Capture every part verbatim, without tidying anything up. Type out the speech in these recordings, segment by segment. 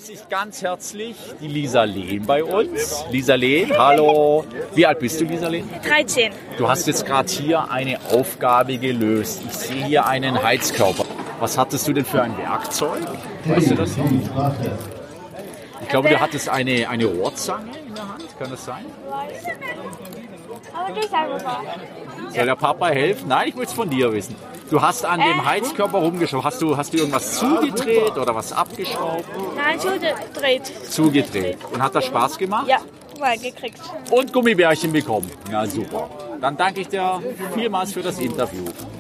begrüße ich ganz herzlich die Lisa Lehn bei uns. Lisa Lehn, hallo. Wie alt bist du, Lisa Lehn? dreizehn. Du hast jetzt gerade hier eine Aufgabe gelöst. Ich sehe hier einen Heizkörper. Was hattest du denn für ein Werkzeug? Weißt du das noch? Ich glaube, du hattest eine, eine Rohrzange in der Hand. Kann das sein? Aber du sagst mal. Soll der Papa helfen? Nein, ich will es von dir wissen. Du hast an dem Heizkörper rumgeschraubt. Hast du, hast du irgendwas zugedreht oder was abgeschraubt? Nein, zugedreht. Zugedreht. Und hat das Spaß gemacht? Ja, mal gekriegt. Und Gummibärchen bekommen. Ja, super. Dann danke ich dir vielmals für das Interview.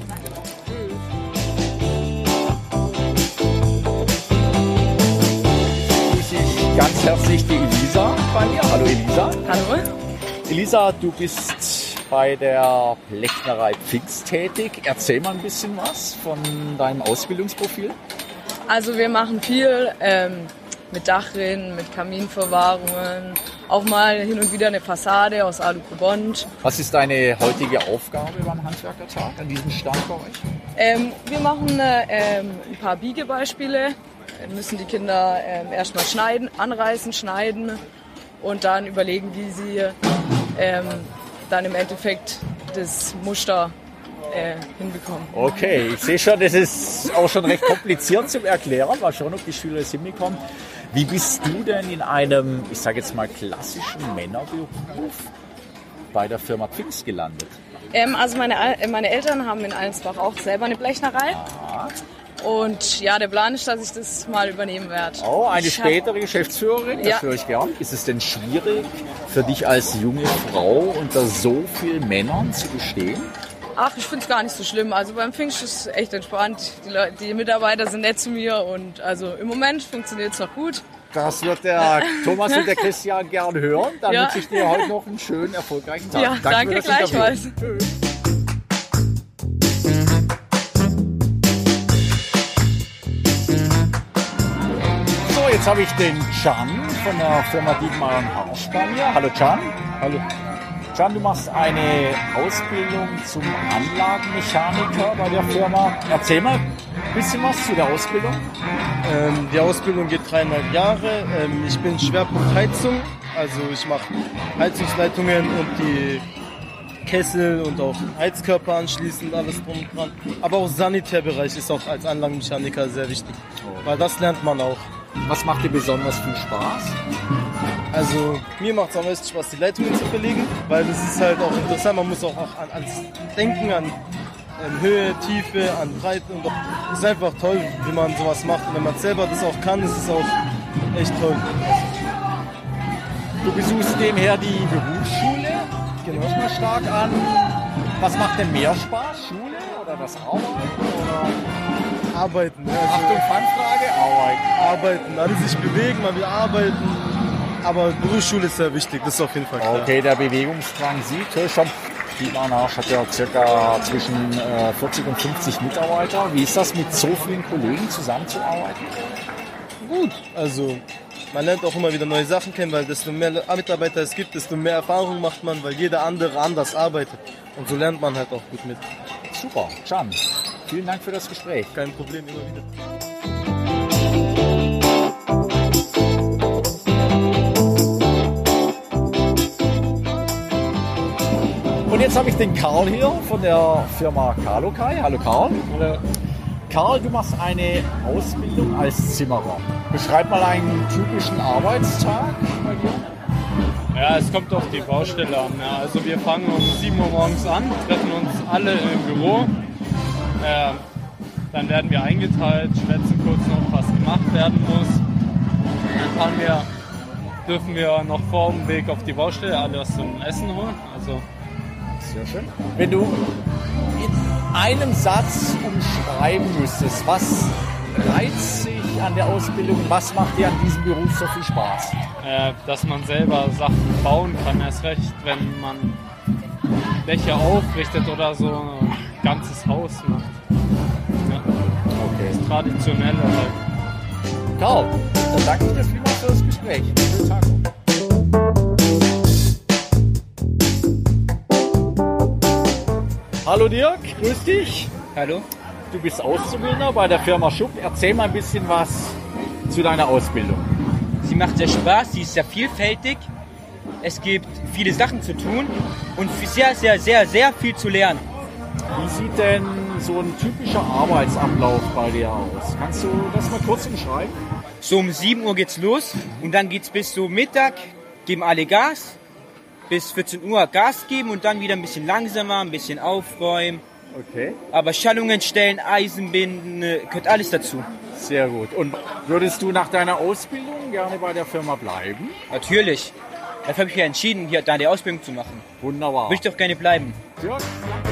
Begrüße ich ganz herzlich die Elisa bei mir. Hallo Elisa. Hallo. Elisa, du bist bei der Blechnerei Pfingst tätig. Erzähl mal ein bisschen was von deinem Ausbildungsprofil. Also wir machen viel ähm, mit Dachrinnen, mit Kaminverwahrungen, auch mal hin und wieder eine Fassade aus Alu-Carbon. Was ist deine heutige Aufgabe beim Handwerkertag an diesem Stand bei euch? Ähm, wir machen äh, ähm, ein paar Biegebeispiele. Dann müssen die Kinder ähm, erstmal schneiden, anreißen, schneiden und dann überlegen, wie sie ähm, dann im Endeffekt das Muster äh, hinbekommen. Okay, ich sehe schon, das ist auch schon recht kompliziert zum Erklären. Mal schauen, ob die Schüler es hinbekommen. Wie bist du denn in einem, ich sage jetzt mal, klassischen Männerberuf bei der Firma Pfingst gelandet? Ähm, also meine, meine Eltern haben in Allensbach auch selber eine Blechnerei. Ah. Und ja, der Plan ist, dass ich das mal übernehmen werde. Oh, eine ich spätere Geschäftsführerin, das Ja. höre ich gern. Ist es denn schwierig für dich als junge Frau unter so vielen Männern zu bestehen? Ach, ich finde es gar nicht so schlimm. Also beim Pfingst ist es echt entspannt. Die, Leute, die Mitarbeiter sind nett zu mir und also im Moment funktioniert es noch gut. Das wird der Thomas und der Christian gern hören. Dann Ja. wünsche ich dir heute noch einen schönen, erfolgreichen Tag. Ja, danke für das Interview. gleichfalls. Tschüss. So, jetzt habe ich den Can von der Firma Dietmar und Harsch bei mir. Hallo Can. Hallo. Can, du machst eine Ausbildung zum Anlagenmechaniker bei der Firma. Erzähl mal ein bisschen was zu der Ausbildung. Ähm, die Ausbildung geht dreieinhalb Jahre. Ähm, ich bin Schwerpunkt Heizung. Also ich mache Heizungsleitungen und die Kessel und auch Heizkörper anschließend, alles drum und dran. Aber auch Sanitärbereich ist auch als Anlagenmechaniker sehr wichtig, weil das lernt man auch. Was macht dir besonders viel Spaß? Also mir macht es am meisten Spaß, die Leitungen zu verlegen, weil das ist halt auch interessant. Man muss auch, auch an, ans Denken, an ähm, Höhe, Tiefe, an Breite. Und es ist einfach toll, wie man sowas macht. Und wenn man selber das auch kann, ist es auch echt toll. Du besuchst nebenher die Berufsschule. Genau. Nehme ich mal stark an. Was macht denn mehr Spaß? Schule oder das Arbeiten? Oder? Arbeiten. Ne? Achtung, Fangfrage, Arbeiten. Arbeiten, alle sich bewegen, man will arbeiten. Aber Berufsschule ist sehr wichtig, das ist auf jeden Fall klar. Okay, der Bewegungsdrang sieht, hör schon. Dietmar Harsch hat ja circa zwischen äh, vierzig und fünfzig Mitarbeiter. Wie ist das, mit so vielen Kollegen zusammenzuarbeiten? Gut, also man lernt auch immer wieder neue Sachen kennen, weil desto mehr Mitarbeiter es gibt, desto mehr Erfahrung macht man, weil jeder andere anders arbeitet. Und so lernt man halt auch gut mit. Super, Can, vielen Dank für das Gespräch. Kein Problem, immer wieder. Und jetzt habe ich den Karl hier von der Firma Carlokai. Hallo Karl. Hallo. Karl, du machst eine Ausbildung als Zimmerer. Beschreib mal einen typischen Arbeitstag bei dir. Ja, es kommt auf die Baustelle an. Ja. Also wir fangen um sieben Uhr morgens an, treffen uns alle im Büro. Äh, dann werden wir eingeteilt, schwätzen kurz noch, was gemacht werden muss. Dann fahren wir, dürfen wir noch vor dem Weg auf die Baustelle alle was zum Essen holen. Also sehr schön. Wenn du in einem Satz umschreiben müsstest, was reizt sich an der Ausbildung, was macht dir an diesem Beruf so viel Spaß? äh, dass man selber Sachen bauen kann, erst recht, wenn man Dächer aufrichtet oder so ein ganzes Haus macht. Ja. Okay. Das Traditionelle halt. Karl, dann danke ich dir vielmals für das Gespräch. Schönen Tag. Hallo Dirk, grüß dich. Hallo. Du bist Auszubildender bei der Firma Schupp. Erzähl mal ein bisschen was zu deiner Ausbildung. Sie macht sehr Spaß, sie ist sehr vielfältig. Es gibt viele Sachen zu tun und sehr, sehr, sehr, sehr viel zu lernen. Wie sieht denn so ein typischer Arbeitsablauf bei dir aus? Kannst du das mal kurz umschreiben? So um sieben Uhr geht's los und dann geht's bis so Mittag, geben alle Gas, bis vierzehn Uhr Gas geben und dann wieder ein bisschen langsamer, ein bisschen aufräumen. Okay. Aber Schallungen stellen, Eisen binden, gehört alles dazu. Sehr gut. Und würdest du nach deiner Ausbildung gerne bei der Firma bleiben? Natürlich. Dafür habe ich ja entschieden, hier da die Ausbildung zu machen. Wunderbar. Will ich doch gerne bleiben. Ja.